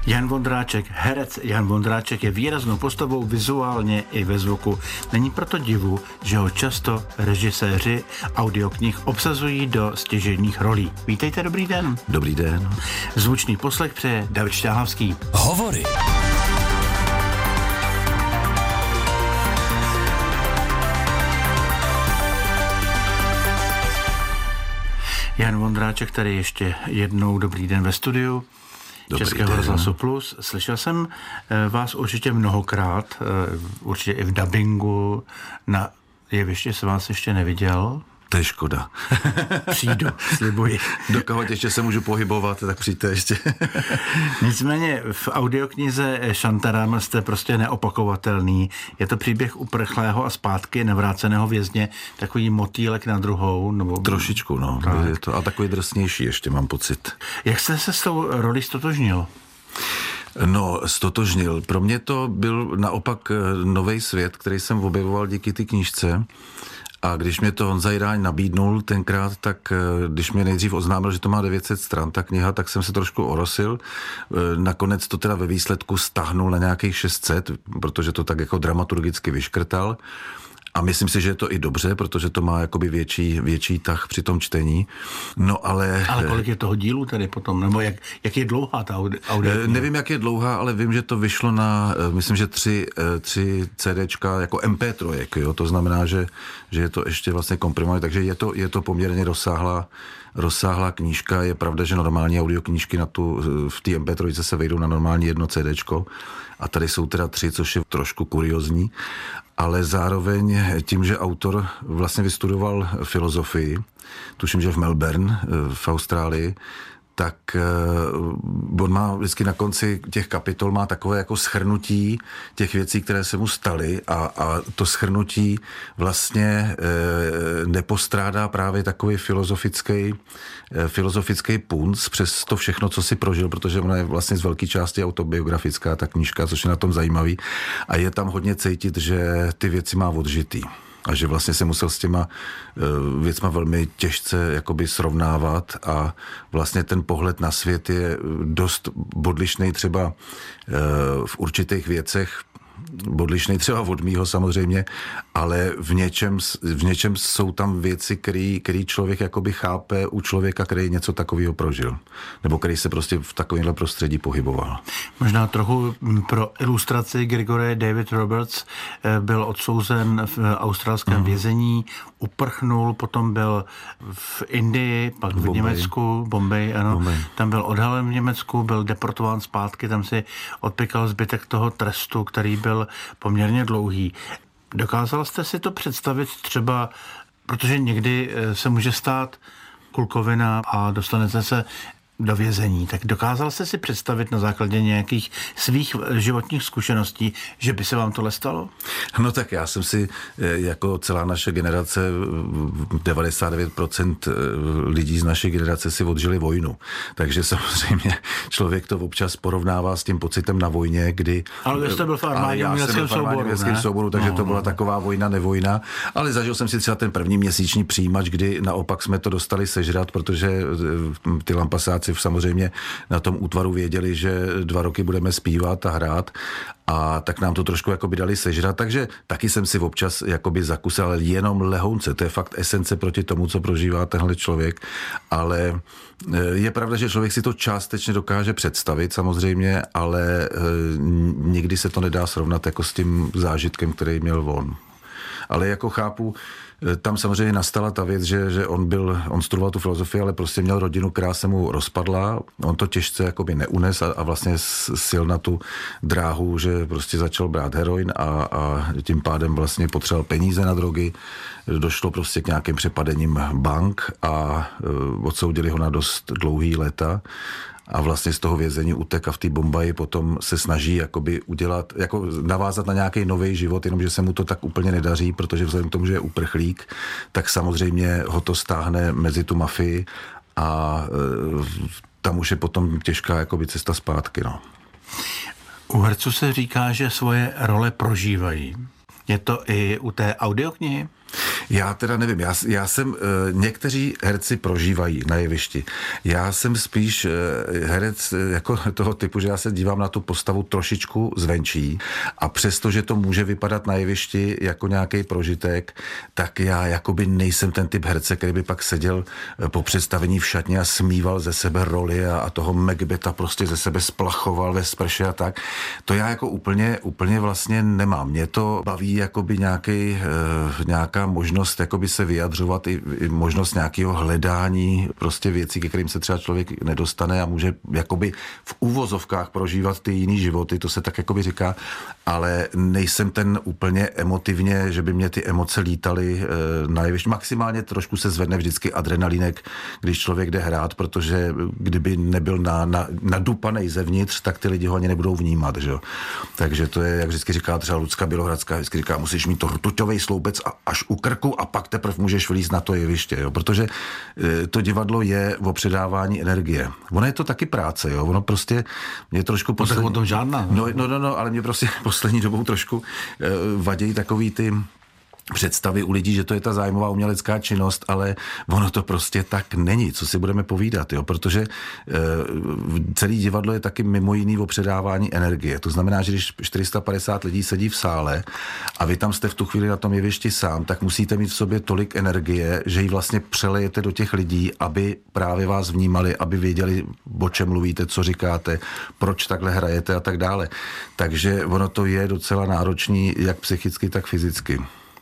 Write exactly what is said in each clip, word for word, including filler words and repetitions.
Jan Vondráček, herec Jan Vondráček je výraznou postavou vizuálně i ve zvuku. Není proto divu, že ho často režiséři audioknih obsazují do stěžejních rolí. Vítejte, dobrý den. Dobrý den. Zvučný poslech přeje David Šťáhavský. Hovory. Jan Vondráček tady ještě jednou dobrý den ve studiu Dobrý Českého den. rozhlasu Plus. Slyšel jsem vás určitě mnohokrát, určitě i v dabingu, na jevišti se vás ještě neviděl. To je škoda. Přijdu, slibuji. Dokud ještě se můžu pohybovat, tak přijďte ještě. Nicméně v audioknize Šantaram jste prostě neopakovatelný. Je to příběh uprchlého a zpátky navráceného vězně, takový motýlek na druhou. Nebo... Trošičku, no. Tak. Je to, a takový drsnější ještě, mám pocit. Jak jste se s tou roli stotožnil? No, stotožnil. Pro mě to byl naopak nový svět, který jsem objevoval díky ty knížce. A když mě to Honza Jiráň nabídnul tenkrát, tak když mě nejdřív oznámil, že to má devět set stran, ta kniha, tak jsem se trošku orosil. Nakonec to teda ve výsledku stáhnul na nějakých šest set, protože to tak jako dramaturgicky vyškrtal. A myslím si, že je to i dobře, protože to má jakoby větší, větší tah při tom čtení. No ale... Ale kolik je toho dílu tady potom? Nebo jak, jak je dlouhá ta audio? Nevím, jak je dlouhá, ale vím, že to vyšlo na, myslím, že tři, tři CDčka jako em pé tři, jo? To znamená, že, že je to ještě vlastně komprimované, takže je to, je to poměrně rozsáhlá, rozsáhlá knížka. Je pravda, že normální audioknížky na tu, v té em pé tři se vejdou na normální jedno CDčko a tady jsou teda tři, což je trošku kuriozní. Ale zároveň tím, že autor vlastně vystudoval filozofii, tuším, že v Melbourne, v Austrálii, tak on má vždycky na konci těch kapitol má takové jako shrnutí těch věcí, které se mu staly a, a to shrnutí vlastně e, nepostrádá právě takový filozofický, e, filozofický punc přes to všechno, co si prožil, protože ona je vlastně z velké části autobiografická, ta knížka, což je na tom zajímavý a je tam hodně cítit, že ty věci má odžitý. A že vlastně se musel s těma uh, věcma velmi těžce jakoby srovnávat a vlastně ten pohled na svět je dost odlišný třeba uh, v určitých věcech, odlišný třeba od mýho samozřejmě, ale v něčem, v něčem jsou tam věci, který, který člověk jakoby chápe u člověka, který něco takového prožil. Nebo který se prostě v takovémhle prostředí pohyboval. Možná trochu pro ilustraci Gregory David Roberts byl odsouzen v australském mm. vězení, uprchnul, potom byl v Indii, pak v Bombay. Německu, Bombay, ano. Bombay. Tam byl odhalen v Německu, byl deportován zpátky, tam si odpykal zbytek toho trestu, který byl poměrně dlouhý. Dokázal jste si to představit třeba, protože někdy se může stát kulkovina a dostanete se do vězení, tak dokázal jste si představit na základě nějakých svých životních zkušeností, že by se vám tohle stalo? No tak já jsem si, jako celá naše generace, devadesát devět procent lidí z naší generace si odžili vojnu. Takže samozřejmě člověk to občas porovnává s tím pocitem na vojně, kdy... Ale vy jste byl v armádě uměleckém souboru, ne? souboru, takže no, to byla no. taková vojna, nevojna. Ale zažil jsem si třeba ten první měsíční přijímač, kdy naopak jsme to dostali sežrat, protože ty lampasáci samozřejmě na tom útvaru věděli, že dva roky budeme zpívat a hrát a tak nám to trošku jakoby dali sežrat, takže taky jsem si občas jakoby zakusil, ale jenom lehounce, to je fakt esence proti tomu, co prožívá tenhle člověk, ale je pravda, že člověk si to částečně dokáže představit samozřejmě, ale nikdy se to nedá srovnat jako s tím zážitkem, který měl on. Ale jako chápu, tam samozřejmě nastala ta věc, že, že on byl, on studoval tu filozofii, ale prostě měl rodinu, která se mu rozpadla, on to těžce jakoby neunes a, a vlastně sil na tu dráhu, že prostě začal brát heroin a, a tím pádem vlastně potřeboval peníze na drogy, došlo prostě k nějakým přepadením bank a uh, odsoudili ho na dost dlouhý léta. A vlastně z toho vězení utek a v té Bombaji potom se snaží jakoby udělat, jako navázat na nějaký nový život, jenomže se mu to tak úplně nedaří, protože vzhledem k tomu, že je uprchlík, tak samozřejmě ho to stáhne mezi tu mafii a e, tam už je potom těžká jakoby cesta zpátky. No. U herců se říká, že svoje role prožívají. Je to i u té audioknihy? Já teda nevím, já, já jsem, někteří herci prožívají na jevišti. Já jsem spíš herec jako toho typu, že já se dívám na tu postavu trošičku zvenčí a přesto, že to může vypadat na jevišti jako nějaký prožitek, tak já jakoby nejsem ten typ herce, který by pak seděl po představení v šatně a smíval ze sebe roli a, a toho Macbeta prostě ze sebe splachoval ve sprše a tak. To já jako úplně, úplně vlastně nemám. Mě to baví jakoby nějaký, nějaká možnost jakoby se vyjadřovat i, i možnost nějakého hledání prostě věcí, ke kterým se třeba člověk nedostane a může jakoby v úvozovkách prožívat ty jiný životy, to se tak jakoby říká, ale nejsem ten úplně emotivně, že by mě ty emoce lítaly na jevišti. Maximálně trošku se zvedne vždycky adrenalínek, když člověk jde hrát, protože kdyby nebyl na, na, nadupanej zevnitř, tak ty lidi ho ani nebudou vnímat, že jo. Takže to je, jak vždycky říká třeba Lucka Bělohradská, vždycky říká, musíš mít to rtuťovej sloubec a, až u krku a pak teprve můžeš vylízt na to jeviště, jo. Protože e, to divadlo je o předávání energie. Ono je to taky práce, jo. Ono prostě mě trošku poslední... No, tak o tom žádná. No, no, no, no, ale mě prostě poslední dobou trošku e, vadějí takový ty představy u lidí, že to je ta zájmová umělecká činnost, ale ono to prostě tak není, co si budeme povídat, jo, protože e, celý divadlo je taky mimo jiný o předávání energie. To znamená, že když čtyři sta padesát lidí sedí v sále a vy tam jste v tu chvíli na tom jevišti sám, tak musíte mít v sobě tolik energie, že ji vlastně přelejete do těch lidí, aby právě vás vnímali, aby věděli, o čem mluvíte, co říkáte, proč takhle hrajete a tak dále. Takže ono to je docela náročný, jak psychicky, tak fyzicky.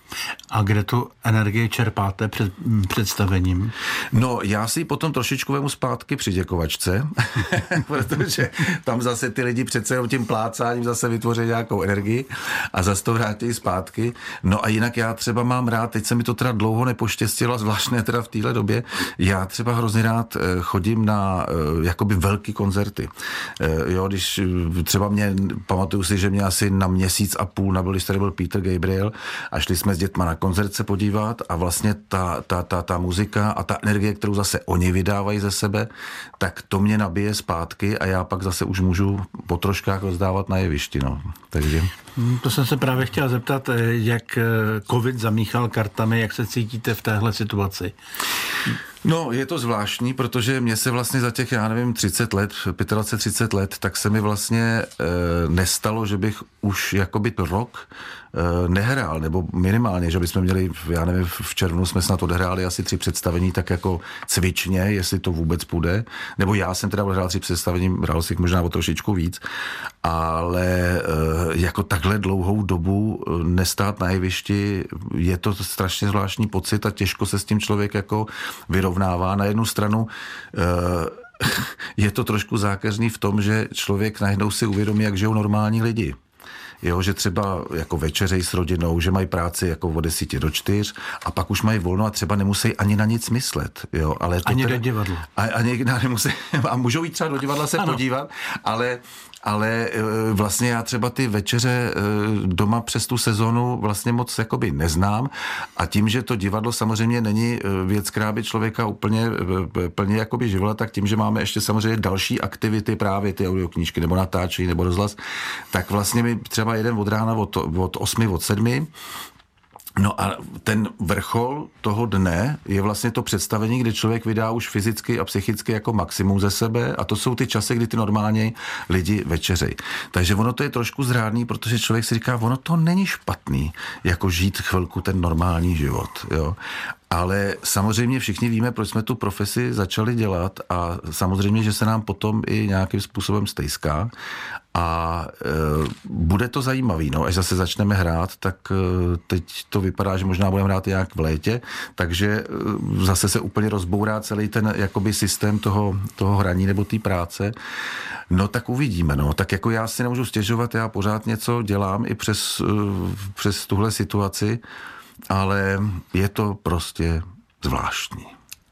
A kde tu energii čerpáte před představením? No, já si potom trošičku vemu zpátky při děkovačce, protože tam zase ty lidi přece jenom tím plácáním zase vytvoří nějakou energii a zase to vrátí zpátky. No a jinak já třeba mám rád, teď se mi to teda dlouho nepoštěstilo, zvláštně teda v téhle době, já třeba hrozně rád chodím na jakoby velký koncerty. Jo, když třeba mě, pamatuju si, že mě asi na měsíc a půl nabyl, když tady byl Peter Gabriel a šli jsme s dětma na koncert se podívat a vlastně ta, ta, ta, ta muzika a ta energie, kterou zase oni vydávají ze sebe, tak to mě nabije zpátky a já pak zase už můžu po troškách rozdávat na jevišti. No. Takže... To jsem se právě chtěl zeptat, jak covid zamíchal kartami, jak se cítíte v téhle situaci? No, je to zvláštní, protože mě se vlastně za těch, já nevím, třicet let, dvacet pět třicet let, tak se mi vlastně e, nestalo, že bych už jakoby rok e, nehrál, nebo minimálně, že bychom měli, já nevím, v červnu jsme snad odehráli asi tři představení, tak jako cvičně, jestli to vůbec půjde, nebo já jsem teda odehrál tři představení, hrál si možná o trošičku víc, ale e, jako takhle dlouhou dobu nestát na jevišti, je to strašně zvláštní pocit a těžko se s tím člověk jako vyrovnává. Na jednu stranu je to trošku zákeřný v tom, že člověk najednou si uvědomí, jak žijou normální lidi. Jo, že třeba jako večeřej s rodinou, že mají práci jako od desíti do čtyř a pak už mají volno a třeba nemusí ani na nic myslet. Jo, ale to ani teda, do divadla. A, ani nemusí, a můžou jít třeba do divadla se ano. podívat, ale ale vlastně já třeba ty večeře doma přes tu sezonu vlastně moc jakoby neznám a tím, že to divadlo samozřejmě není věc, která by člověka úplně plně jakoby živila, tak tím, že máme ještě samozřejmě další aktivity, právě ty audioknížky nebo natáčení nebo rozhlas, tak vlastně mi třeba jeden od rána od, od osmi, od sedmi. No a ten vrchol toho dne je vlastně to představení, kdy člověk vydá už fyzicky a psychicky jako maximum ze sebe a to jsou ty časy, kdy ty normálně lidi večeřej. Takže ono to je trošku zrádný, protože člověk si říká, ono to není špatný, jako žít chvilku ten normální život, jo. Ale samozřejmě všichni víme, proč jsme tu profesi začali dělat a samozřejmě, že se nám potom i nějakým způsobem stejská a e, bude to zajímavý, no, až zase začneme hrát, tak e, teď to vypadá, že možná budeme hrát nějak v létě, takže e, zase se úplně rozbourá celý ten jakoby systém toho, toho hraní nebo té práce. No tak uvidíme, no, tak jako já si nemůžu stěžovat, já pořád něco dělám i přes, e, přes tuhle situaci, ale je to prostě zvláštní.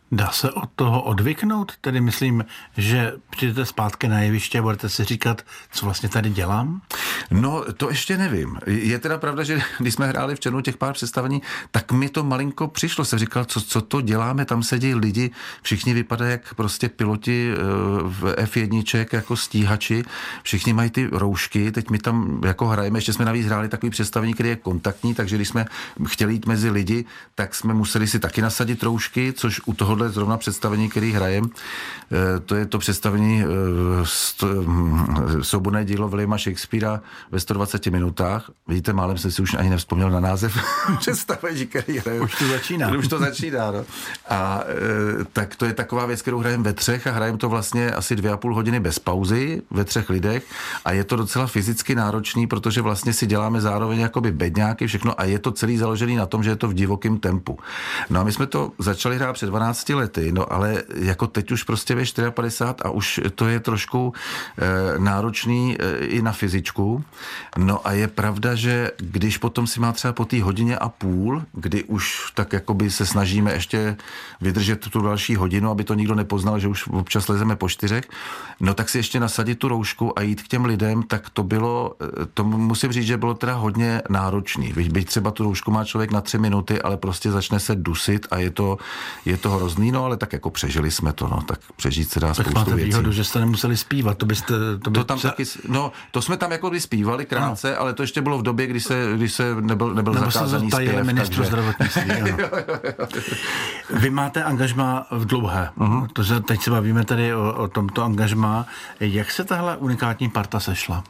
Dá se od toho odvyknout? Tedy myslím, že přijdete zpátky na jeviště a budete si říkat, co vlastně tady dělám? No, to ještě nevím. Je teda pravda, že když jsme hráli v Černu těch pár představení, tak mi to malinko přišlo. Jsem říkal, co, co to děláme, tam sedí lidi, všichni vypadají jak prostě piloti v ef jedna, jako stíhači, všichni mají ty roušky, teď my tam jako hrajeme, ještě jsme navíc hráli takový představení, který je kontaktní, takže když jsme chtěli jít mezi lidi, tak jsme museli si taky nasadit roušky, což u tohohle zrovna představení, který hrajem, to je to představení souborné dílo Williama Shakespearea ve sto dvaceti minutách. Vidíte, málem jsem si už ani nevzpomněl na název představení, který hraju. Už to začíná. Už to začíná, no. A e, tak to je taková věc, kterou hrajeme ve třech a hrajeme to vlastně asi dvě a půl hodiny bez pauzy ve třech lidech a je to docela fyzicky náročný, protože vlastně si děláme zároveň jakoby bedňáky, všechno a je to celý založený na tom, že je to v divokém tempu. No a my jsme to začali hrát před dvanácti lety, no ale jako teď už prostě ve padesát čtyři a už to je trošku e, náročný e, i na fyzičku. No a je pravda, že když potom si má třeba po té hodině a půl, kdy už tak jakoby se snažíme ještě vydržet tu další hodinu, aby to nikdo nepoznal, že už občas lezeme po čtyřech, no tak si ještě nasadit tu roušku a jít k těm lidem, tak to bylo, to musím říct, že bylo teda hodně náročný. Byť třeba tu roušku má člověk na tři minuty, ale prostě začne se dusit a je to, je to hrozný, no ale tak jako přežili jsme to, no, tak přežít se dá tak spoustu věcí. Výhodu, že jste nemuseli zpívat, to byste... To, by to tam se... taky, no, to jsme tam jako by zpívali krátce, ano. Ale to ještě bylo v době, kdy se, kdy se nebyl, nebyl Nebo zakázaný zpěv. Nebo ministru takže... zdravotnictví, ano. jo, jo, jo. Vy máte angažmá v Dlouhé. Uh-huh. To se, teď se bavíme tady o, o tomto angažmá. Jak se tahle unikátní parta sešla?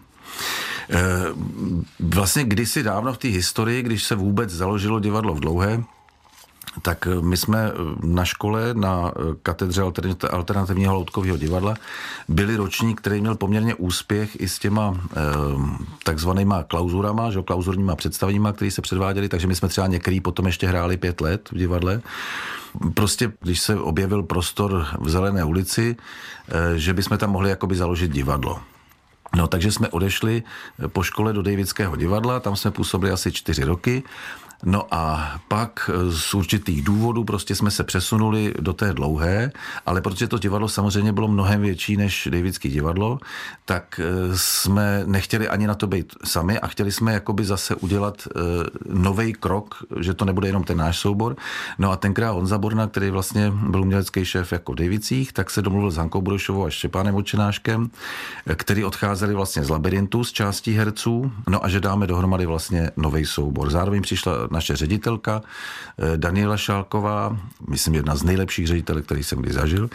Vlastně kdysi dávno v té historii, když se vůbec založilo divadlo v Dlouhé, tak my jsme na škole, na katedře alternativního loutkového divadla, byli ročník, který měl poměrně úspěch i s těma eh, takzvanýma klauzurama, že, klauzurníma představeníma, které se předváděly, takže my jsme třeba některý potom ještě hráli pět let v divadle. Prostě, když se objevil prostor v Zelené ulici, eh, že bychom tam mohli jakoby založit divadlo. No, takže jsme odešli po škole do Davidského divadla, tam jsme působili asi čtyři roky. No a pak z určitých důvodů prostě jsme se přesunuli do té Dlouhé, ale protože to divadlo samozřejmě bylo mnohem větší než Davidský divadlo, tak jsme nechtěli ani na to být sami a chtěli jsme jakoby zase udělat uh, novej krok, že to nebude jenom ten náš soubor. No a tenkrát Honza Borna, který vlastně byl umělecký šéf jako Davidcích, tak se domluvil s Hankou Budešovou a Štěpánem Odčenáškem, který odcházeli vlastně z Labyrintu, z částí herců, no a že dáme dohromady vlastně novej soubor. Zároveň přišla naše ředitelka Daniela Šálková, myslím jedna z nejlepších ředitelek, který jsem kdy zažil.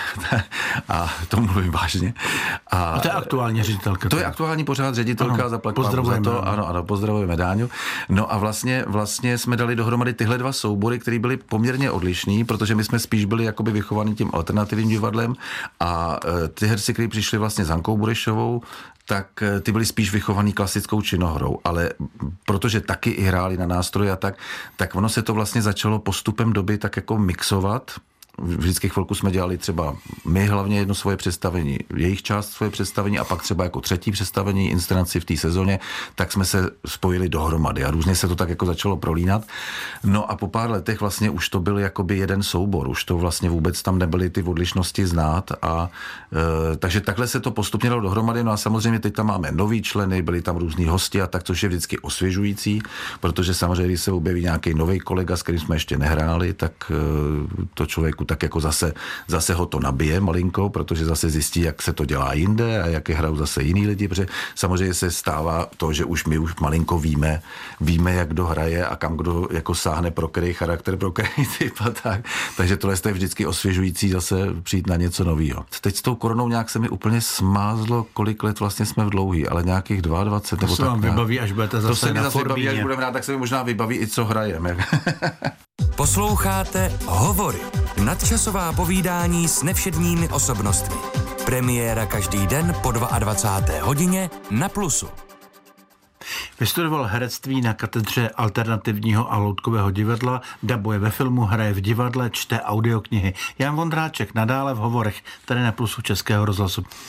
A to mluvím vážně. A, a to je aktuální ředitelka. To je aktuální pořád ředitelka, zaplatila za to. Ano, ano, pozdravujeme Dáňu. No a vlastně, vlastně jsme dali dohromady tyhle dva soubory, které byly poměrně odlišný, protože my jsme spíš byli jakoby vychovaní tím alternativním divadlem a ty herci, kteří přišli vlastně s Hankou Budešovou, tak ty byly spíš vychovaný klasickou činohrou, ale protože taky i hráli na nástroje a tak, tak ono se to vlastně začalo postupem doby tak jako mixovat. Vždycky chvilku jsme dělali třeba my hlavně jedno svoje představení, jejich část svoje představení a pak třeba jako třetí představení, inscenaci v té sezóně, tak jsme se spojili dohromady a různě se to tak jako začalo prolínat. No a po pár letech vlastně už to byl jakoby jeden soubor, už to vlastně vůbec tam nebyly ty odlišnosti znát a e, takže takhle se to postupně dalo dohromady. No a samozřejmě teď tam máme nový členy, byli tam různí hosti a tak, což je vždycky osvěžující, protože samozřejmě, když se objeví nějaký nový kolega, s kterým jsme ještě nehráli, tak e, to člověku tak jako zase, zase ho to nabije malinko, protože zase zjistí, jak se to dělá jinde a jak je hrajou zase jiný lidi, protože samozřejmě se stává to, že už my už malinko víme, víme, jak kdo hraje a kam kdo jako sáhne pro který charakter, pro který typ a tak. Takže tohle je vždycky osvěžující zase přijít na něco nového. Teď s tou koronou nějak se mi úplně smázlo, kolik let vlastně jsme v Dlouhý, ale nějakých dvacet dva to nebo se tak. vám vybaví, až budete zase to se mi na zase vybaví, až Forbíně. budeme rád, tak se mi možná vybaví i co hrajeme. Posloucháte Hovory. Nadčasová povídání s nevšedními osobnostmi. Premiéra každý den po dvacáté druhé hodině na Plusu. Vystudoval herectví na katedře alternativního a loutkového divadla, dabuje ve filmu, hraje v divadle, čte audioknihy. Jan Vondráček nadále v Hovorech, tady na Plusu Českého rozhlasu.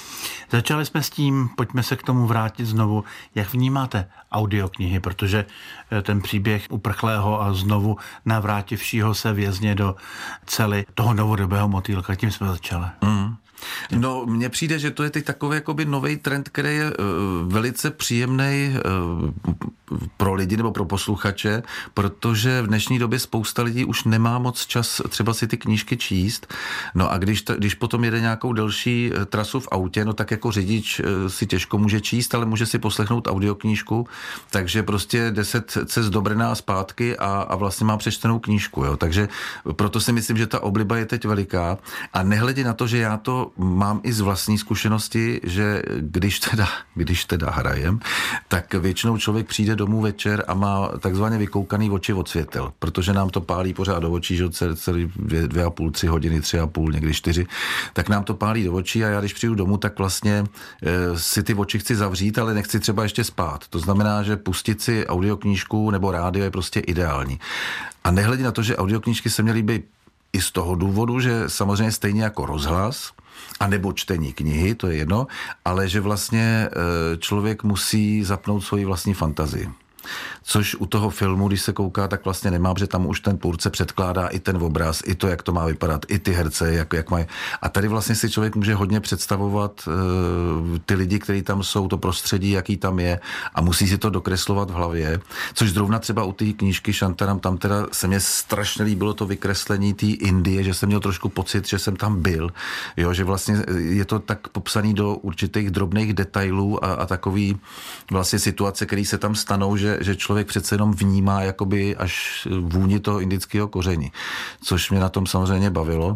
Začali jsme s tím, pojďme se k tomu vrátit znovu. Jak vnímáte audioknihy, protože ten příběh uprchlého a znovu navrátivšího se vězně do cely toho novodobého motýlka, tím jsme začali. Mm. No, mně přijde, že to je teď takový jakoby nový trend, který je uh, velice příjemný uh, pro lidi nebo pro posluchače, protože v dnešní době spousta lidí už nemá moc čas třeba si ty knížky číst. No a když, to, když potom jede nějakou delší trasu v autě, no tak jako řidič uh, si těžko může číst, ale může si poslechnout audioknížku, takže prostě deset cest do Brna a zpátky a, a vlastně má přečtenou knížku. Jo. Takže proto si myslím, že ta obliba je teď veliká a nehledě na to, že já to mám i z vlastní zkušenosti, že když teda, když teda hrajem, tak většinou člověk přijde domů večer a má takzvaně vykoukaný oči od světel, protože nám to pálí pořád do očí, že celý dvě, dvě a půl, tři hodiny, tři a půl, někdy čtyři, tak nám to pálí do očí a já když přijdu domů, tak vlastně e, si ty oči chci zavřít, ale nechci třeba ještě spát. To znamená, že pustit si audioknížku nebo rádio je prostě ideální. A nehledě na to, že audioknížky se mě líbí i z toho důvodu, že samozřejmě stejně jako rozhlas, a nebo čtení knihy, to je jedno, ale že vlastně člověk musí zapnout svoji vlastní fantazii. Což u toho filmu, když se kouká, tak vlastně nemá, protože tam už ten tvůrce předkládá i ten obraz, i to, jak to má vypadat, i ty herce, jak, jak mají. A tady vlastně si člověk může hodně představovat uh, ty lidi, kteří tam jsou, to prostředí, jaký tam je a musí si to dokreslovat v hlavě. Což zrovna třeba u té knížky Šantaram, tam teda se mně strašně líbilo to vykreslení té Indie, že jsem měl trošku pocit, že jsem tam byl. Jo, že vlastně je to tak popsaný do určitých drobných detailů a, a takový vlastně situace, které se tam stanou, že, že člověk přece jenom vnímá jakoby až vůni toho indického koření, což mě na tom samozřejmě bavilo.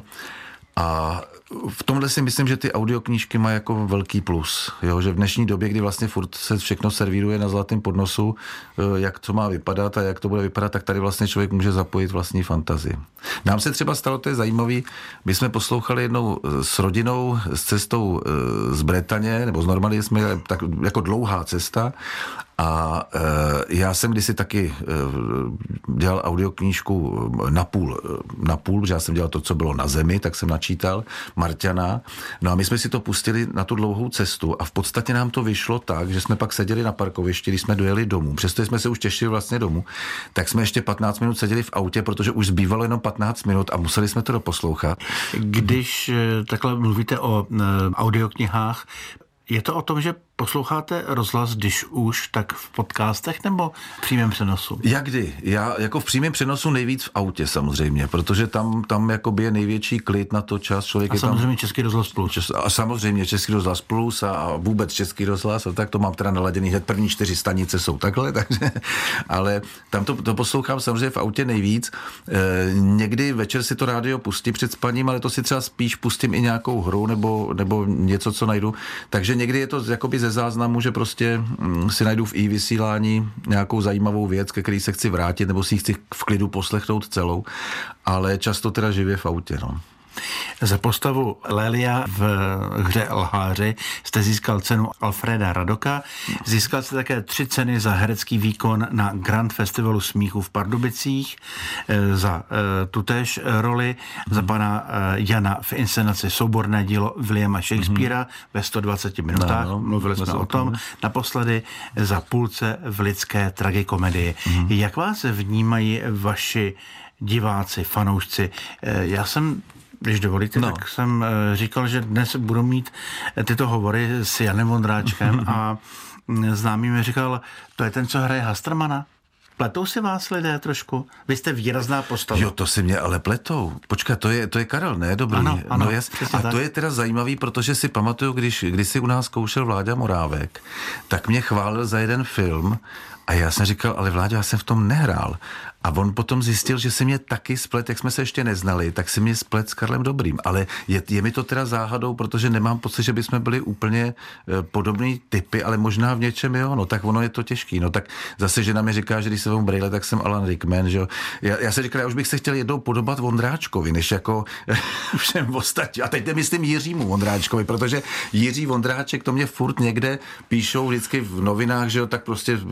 A v tomhle si myslím, že ty audioknížky mají jako velký plus, jo? Že v dnešní době, kdy vlastně furt se všechno servíruje na zlatém podnosu, jak to má vypadat a jak to bude vypadat, tak tady vlastně člověk může zapojit vlastní fantazii. Nám se třeba stalo, to je zajímavý, my jsme poslouchali jednou s rodinou s cestou z Bretaně, nebo z Normandie jsme jeli tak jako dlouhá cesta a e, já jsem kdysi taky e, dělal audioknížku na půl, na půl, protože já jsem dělal to, co bylo na zemi, tak jsem načítal Marťana. No a my jsme si to pustili na tu dlouhou cestu a v podstatě nám to vyšlo tak, že jsme pak seděli na parkovišti, když jsme dojeli domů. Přesto jsme se už těšili vlastně domů, tak jsme ještě patnáct minut seděli v autě, protože už zbývalo jenom patnáct minut a museli jsme to doposlouchat. Když takhle mluvíte o audioknihách, je to o tom, že posloucháte rozhlas, když už, tak v podcastech nebo v přímém přenosu? Jak kdy? Já jako v přímém přenosu nejvíc v autě samozřejmě, protože tam, tam jakoby je největší klid na to čas. Člověk a je samozřejmě tam, Český rozhlas plus. Čes, a samozřejmě Český rozhlas plus a, a vůbec Český rozhlas, a tak to mám teda naladěný, hned první čtyři stanice jsou takhle, takže, ale tam to, to poslouchám samozřejmě v autě nejvíc. E, někdy večer si to rádio pustí před spaním, ale to si třeba spíš pustím i nějakou hru nebo, nebo něco, co najdu. Takže někdy je to jakoby ze záznamu, že prostě mm, si najdu v i-vysílání nějakou zajímavou věc, ke který se chci vrátit, nebo si ji chci v klidu poslechnout celou, ale často teda živě v autě, no. Za postavu Lélia v hře Lháři jste získal cenu Alfreda Radoka. Získal jste také tři ceny za herecký výkon na Grand Festivalu smíchu v Pardubicích, za tutéž roli, za pana Jana v inscenaci souborné dílo Williama Shakespearea mm-hmm. ve sto dvaceti minutách. No, mluvili jsme o tom. Naposledy za Půlce v lidské tragikomedii. Mm-hmm. Jak vás vnímají vaši diváci, fanoušci? Já jsem Když dovolíte, no. tak jsem říkal, že dnes budu mít tyto hovory s Janem Vondráčkem a známý mi říkal, to je ten, co hraje Hastermana. Pletou si vás lidé trošku? Vy jste výrazná postava. Jo, to si mě ale pletou. Počkat, to je, to je Karel, ne? Dobrý. Ano, ano, no, jas... A tak. To je teda zajímavý, protože si pamatuju, když, když si u nás zkoušel Vláďa Morávek, tak mě chválil za jeden film a já jsem říkal, ale Vláďa, já jsem v tom nehrál. A on potom zjistil, že si mě taky splet, jak jsme se ještě neznali, tak si mě splet s Karlem Dobrým. Ale je, je mi to teda záhadou, protože nemám pocit, že bychom byli úplně e, podobný typy, ale možná v něčem jo, no tak ono je to těžký. No tak zase žena mi říká, že když se vám brejle, tak jsem Alan Rickman, že jo. Já, já se říkal, já už bych se chtěl jednou podobat Vondráčkovi, než jako všem ostatním. A teď nemyslím Jiřímu Vondráčkovi, protože Jiří Vondráček, to mě furt někde píšou vždycky v novinách, že jo, tak prostě byl tam.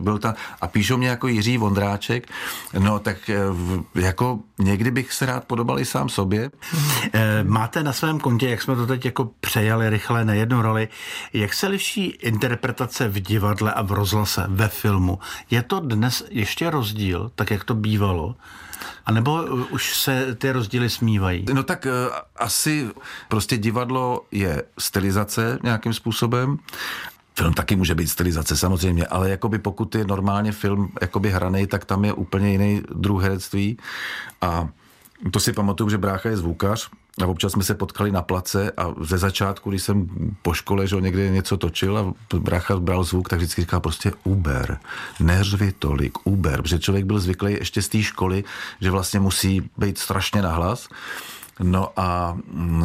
a píšou mě jako Jiří Vondráček, no tak jako někdy bych se rád podobal i sám sobě. Máte na svém kontě, jak jsme to teď jako přejali rychle na jednu roli, jak se liší interpretace v divadle a v rozhlase, ve filmu? Je to dnes ještě rozdíl, tak jak to bývalo? A nebo už se ty rozdíly smívají? No tak uh, asi prostě divadlo je stylizace nějakým způsobem. Film taky může být stylizace samozřejmě, ale jakoby pokud je normálně film jakoby hraný, tak tam je úplně jiný druh herectví. A to si pamatuju, že brácha je zvukař a občas jsme se potkali na place a ze začátku, když jsem po škole, že někde něco točil a brácha bral zvuk, tak vždycky říkal prostě Uber, neřvi tolik, Uber, protože člověk byl zvyklý ještě z té školy, že vlastně musí být strašně nahlas. No a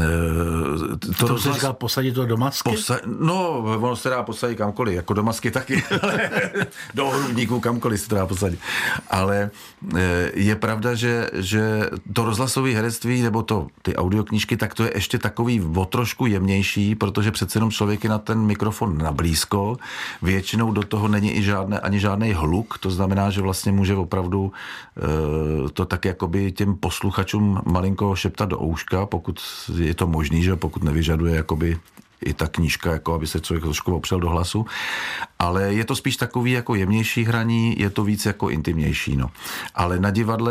e, to, to se říká posadit to do masky? Posa- no, ono se dá posadit kamkoliv, jako do masky taky, ale do hrudníků kamkoliv se to dá posadit. Ale e, je pravda, že, že to rozhlasové herectví, nebo to, ty audioknížky, tak to je ještě takový o trošku jemnější, protože přece jenom člověk je na ten mikrofon nablízko, většinou do toho není i žádné, ani žádný hluk, to znamená, že vlastně může opravdu e, to tak jakoby těm posluchačům malinko šeptat do ouška, pokud je to možný, že pokud nevyžaduje jakoby i ta knížka, jako aby se člověk trošku opřel do hlasu, ale je to spíš takový jako jemnější hraní, je to víc jako intimnější, no. Ale na divadle,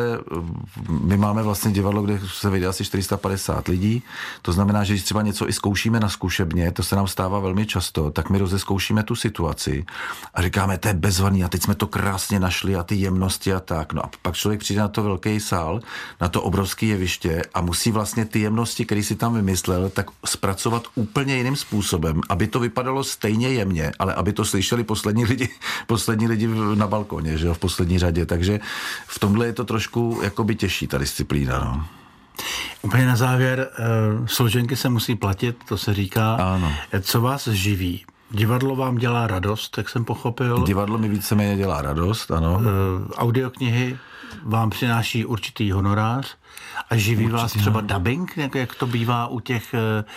my máme vlastně divadlo, kde se vejde asi čtyři sta padesát lidí, to znamená, že když třeba něco i zkoušíme na zkušebně, to se nám stává velmi často, tak my rozezkoušíme tu situaci a říkáme, to je bezvadný a teď jsme to krásně našli a ty jemnosti a tak, no a pak člověk přijde na to velký sál, na to obrovské jeviště a musí vlastně ty jemnosti, které si tam vymyslel, tak zpracovat úplně jiným způsobem, aby to vypadalo stejně jemně, ale aby to slyšeli poslední lidi, poslední lidi na balkoně, že jo, v poslední řadě, takže v tomhle je to trošku jakoby těžší ta disciplína, no. Úplně na závěr, složenky se musí platit, to se říká. Ano. Co vás živí? Divadlo vám dělá radost, jak jsem pochopil. Divadlo mi víceméně dělá radost, ano. Audioknihy vám přináší určitý honorář a živí Určitý, vás třeba no. dubbing, jak, jak to bývá u těch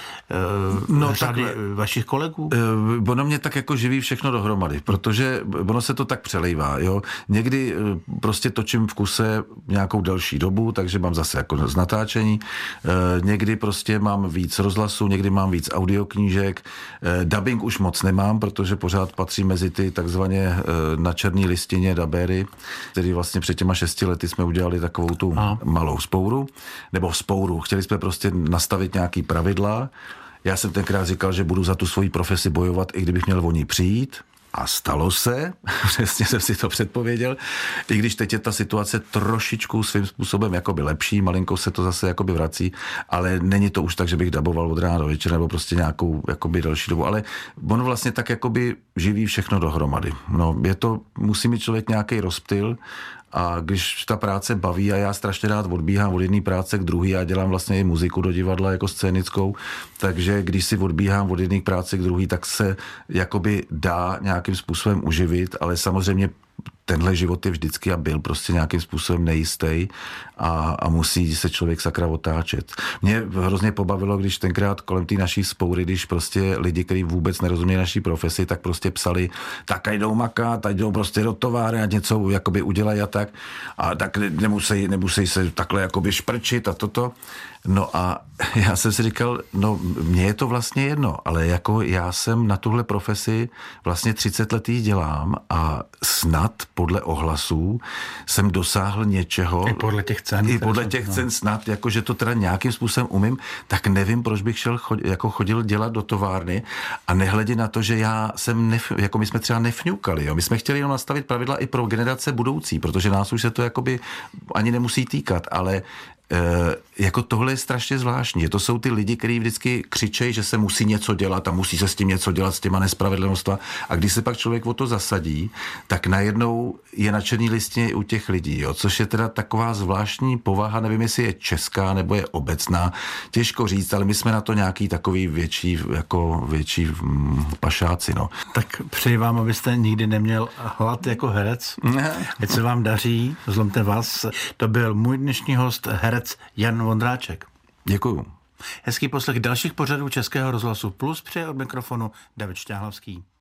uh, no, řady tak, vašich kolegů? Uh, ono mě tak jako živí všechno dohromady, protože ono se to tak přelejvá, jo. Někdy uh, prostě točím v kuse nějakou delší dobu, takže mám zase jako z natáčení. Uh, někdy prostě mám víc rozhlasu, někdy mám víc audioknížek. Uh, dubbing už moc nemám, protože pořád patří mezi ty takzvaně uh, na černý listině dabéry, který vlastně před těma šesti lety jsme udělali takovou tu a. malou spouru, nebo vzpouru. Chtěli jsme prostě nastavit nějaký pravidla. Já jsem tenkrát říkal, že budu za tu svoji profesi bojovat, i kdybych měl o ní přijít. A stalo se, přesně jsem si to předpověděl, i když teď je ta situace trošičku svým způsobem jakoby lepší, malinko se to zase jakoby vrací, ale není to už tak, že bych daboval od rána do večera, nebo prostě nějakou jakoby další dobu, ale on vlastně tak jakoby živí všechno dohromady. No, je to, musí mít člověk nějaký rozptyl. A když ta práce baví a já strašně rád odbíhám od jedné práce k druhé a dělám vlastně i muziku do divadla jako scénickou, takže když si odbíhám od jedné práce k druhé, tak se jakoby dá nějakým způsobem uživit, ale samozřejmě tenhle život je vždycky a byl prostě nějakým způsobem nejistý a, a musí se člověk sakra otáčet. Mě hrozně pobavilo, když tenkrát kolem té naší spoury, když prostě lidi, kteří vůbec nerozumí naší profesi, tak prostě psali, tak jdou makat, ať jdou prostě do továrny a něco jakoby udělají a tak. A tak nemusí, nemusí se takhle jakoby šprčit a toto. No a já jsem si říkal, no mně je to vlastně jedno, ale jako já jsem na tuhle profesi vlastně třicet let jí dělám a snad podle ohlasů jsem dosáhl něčeho. I podle těch cen. I podle těch cen snad, jako že to teda nějakým způsobem umím, tak nevím, proč bych šel, chod, jako chodil dělat do továrny a nehledě na to, že já jsem, nef, jako my jsme třeba nefňukali, jo. My jsme chtěli jenom nastavit pravidla i pro generace budoucí, protože nás už se to jakoby ani nemusí týkat, ale E, jako tohle je strašně zvláštní. To jsou ty lidi, kteří vždycky křičejí, že se musí něco dělat a musí se s tím něco dělat, s těma nespravedlnostma. A když se pak člověk o to zasadí, tak najednou je na černý listině i u těch lidí, jo? Což je teda taková zvláštní povaha, nevím, jestli je česká nebo je obecná. Těžko říct, ale my jsme na to nějaký takový větší, jako větší mm, pašáci, no. Tak přeji vám, abyste nikdy neměl hlad jako herec. Ať se vám daří, zlomte vás. To byl můj dnešní host, herec Jan Vondráček. Děkuju. Hezký poslech dalších pořadů Českého rozhlasu Plus, přeje od mikrofonu David Šťáhlavský.